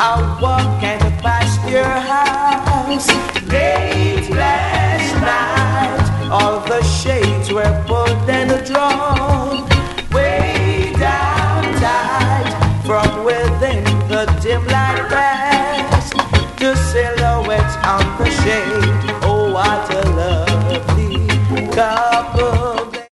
I walk and past your house late last night. All the shades were pulled and drawn way down tight from within the dim light.